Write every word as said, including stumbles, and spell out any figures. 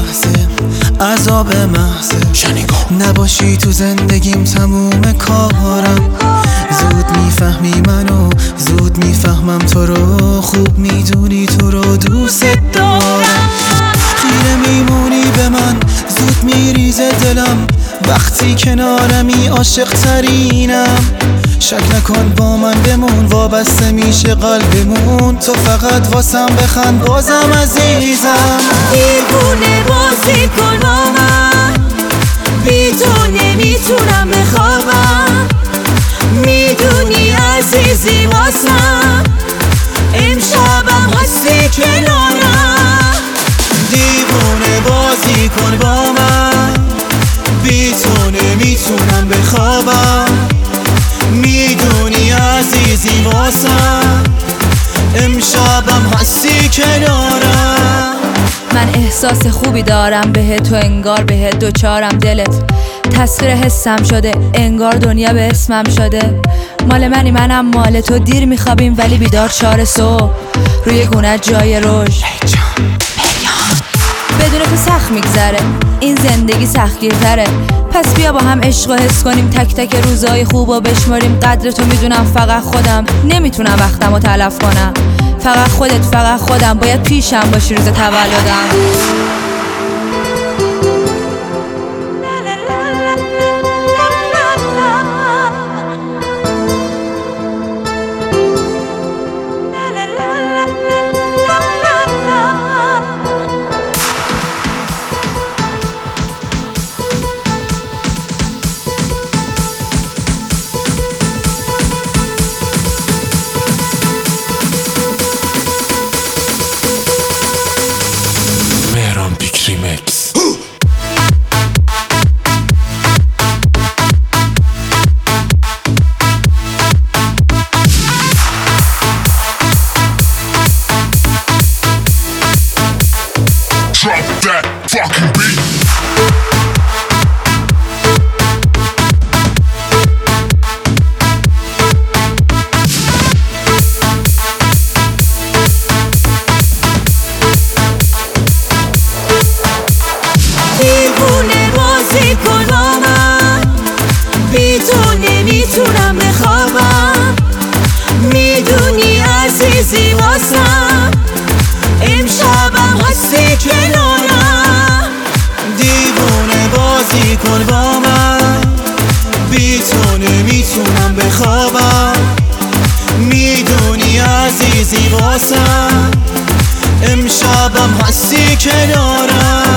لحظه عذاب محض نباشی تو زندگیم تموم کارم. زود میفهمی منو، زود میفهمم تو رو، خوب میدونی تو رو دوست دارم. خیره میمونی به من، زود میریزه دلم وقتی کنارمی، عاشق ترینم. شک نکن با من بمون، وابسته میشه قلبمون، تو فقط واسم بخند بازم عزیزم. دیوونه بازی کن با من، بی تو نمیتونم بخوابم. میدونی عزیزی واسم، امشبم هستی کنارم. دیوونه بازی کن با من، بی تو نمیتونم بخوابم. میدونی عزیزی واسم، امشبم هستی کنارم. من احساس خوبی دارم به تو، انگار به دوچارم دلت تصویر حسم شده، انگار دنیا به اسمم شده. مال منی منم مال تو، دیر میخوابیم ولی بیدار چار صبح، روی گونت جای رشد. بدون تو سخت میگذره این زندگی، سختگیرتره. پس بیا با هم عشق و حس کنیم، تک تک روزای خوب و بشماریم. قدر تو میدونم، فقط خودم نمیتونم وقتم رو تلف کنم. فقط خودت، فقط خودم باید پیشم باشی روز تولدم. Remix. Drop that fucking beat. دیوونه بازی کن با من، بی تو نمیتونم بخوابم. میدونی عزیزی واسم، امشبم هستی کنارم. دیوونه بازی کن با من، بی تو نمیتونم بخوابم. میدونی عزیزی واسم، امشبم هستی کنارم.